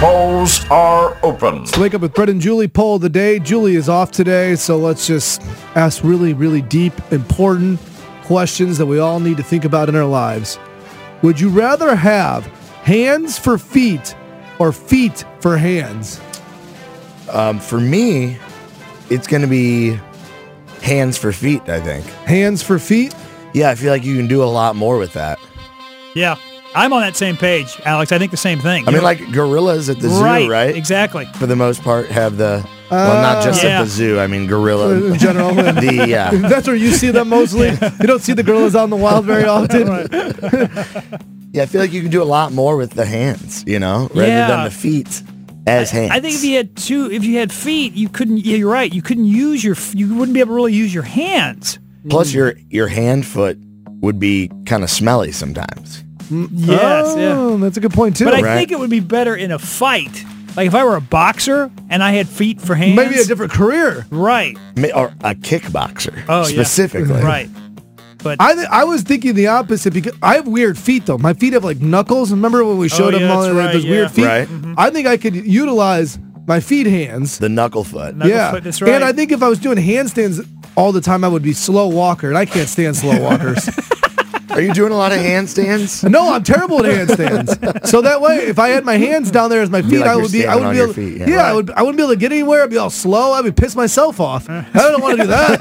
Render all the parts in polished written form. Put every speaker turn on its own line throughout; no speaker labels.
polls are open.
Let's wake up with Brett and Julie. Poll of the day. Julie is off today, so let's just ask really, really deep, important questions that we all need to think about in our lives. Would you rather have hands for feet or feet for hands?
For me, it's going to be hands for feet, I think.
Hands for feet?
Yeah, I feel like you can do a lot more with that.
Yeah, I'm on that same page, Alex. I think the same thing.
I mean, like gorillas at the zoo, right?
Exactly.
For the most part, have the... Well, not just at the zoo. I mean, gorilla.
In general. That's where you see them mostly. You don't see the gorillas out in the wild very often.
Yeah, I feel like you can do a lot more with the hands, rather than the feet as hands.
I think if you had feet, you couldn't. Yeah, you're right. You couldn't use you wouldn't be able to really use your hands.
Plus, your hand foot would be kind of smelly sometimes.
Yes, yeah.
That's a good point too.
But I think it would be better in a fight. Like if I were a boxer and I had feet for hands.
Maybe a different career.
Right.
Or a kickboxer, specifically.
Yeah. Right. But
I was thinking the opposite because I have weird feet though. My feet have like knuckles. Remember when we showed them all those weird feet?
Right.
Mm-hmm. I think I could utilize my feet hands.
The knuckle foot.
Foot, that's right.
And I think if I was doing handstands all the time, I would be slow walker, and I can't stand slow walkers.
Are you doing a lot of handstands?
No, I'm terrible at handstands. So that way, if I had my hands down there as my feet, I would be able. I wouldn't be able to get anywhere. I'd be all slow. I would piss myself off. I don't want to do that.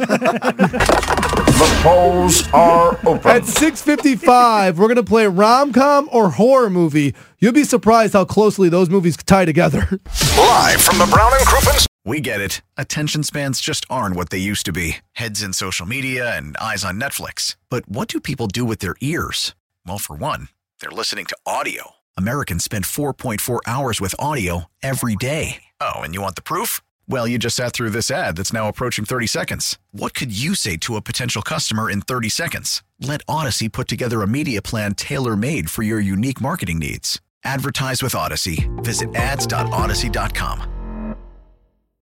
The polls are open.
At 6:55, we're gonna play rom-com or horror movie. You'll be surprised how closely those movies tie together.
Live from the Brown and Crouppen. We get it. Attention spans just aren't what they used to be. Heads in social media and eyes on Netflix. But what do people do with their ears? Well, for one, they're listening to audio. Americans spend 4.4 hours with audio every day. Oh, and you want the proof? Well, you just sat through this ad that's now approaching 30 seconds. What could you say to a potential customer in 30 seconds? Let Odyssey put together a media plan tailor-made for your unique marketing needs. Advertise with Odyssey. Visit ads.odyssey.com.